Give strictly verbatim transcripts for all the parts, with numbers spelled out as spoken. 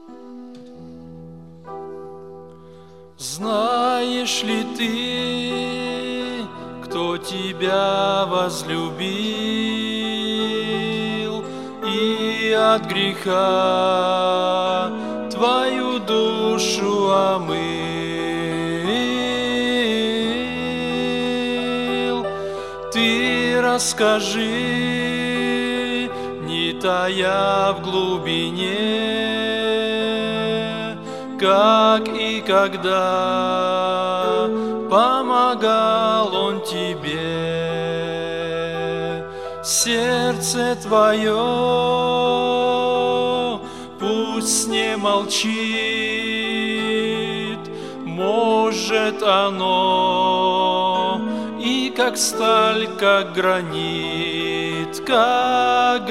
Знаешь ли ты, кто тебя возлюбил и от греха твою душу омыл? Ты расскажи, не тая в глубине, как и когда помогал Он тебе. Сердце твое пусть не молчит, может оно и как сталь, как гранит, как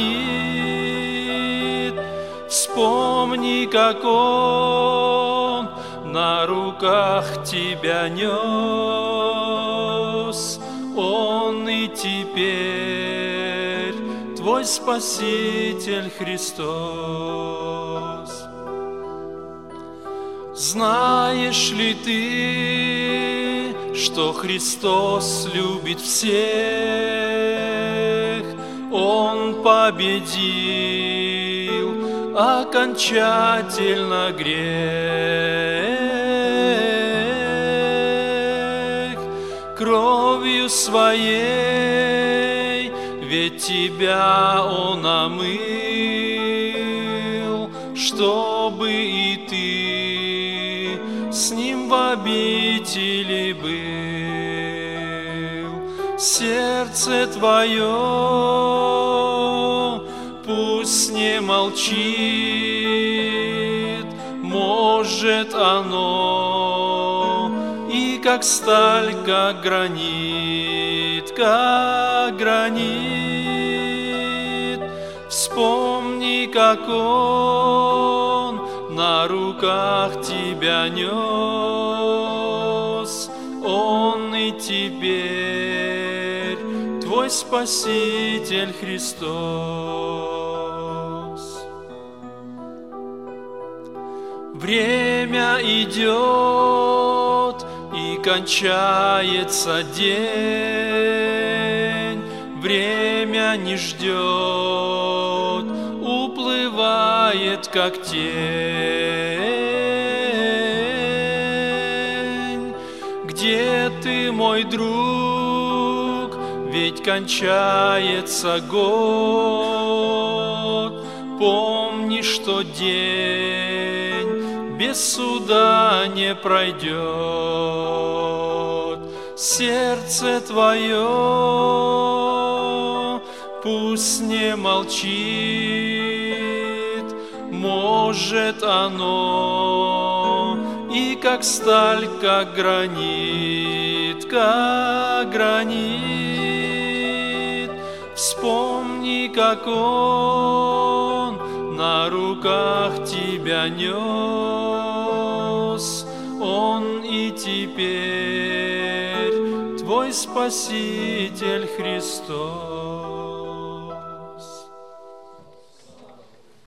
гранит. Вспомни, как Он на руках тебя нес, Он и теперь твой Спаситель Христос. Знаешь ли ты, что Христос любит всех? Он победил окончательно грех кровью своей, ведь тебя Он омыл, чтобы и ты с Ним в обители был. Сердце твое пусть не молчит, может оно и как сталь, как гранит, как гранит. Вспомни, как Он на руках тебя нес, Он и теперь твой Спаситель Христос. Время идет и кончается день, время не ждет, уплывает как тень. Где ты, мой друг? Ведь кончается год. Помни, что день без суда не пройдет. Сердце твое пусть не молчит, может оно и как сталь, как гранит, как гранит. Вспомни, как Он на руках тебя нес, Он и теперь твой Спаситель Христос.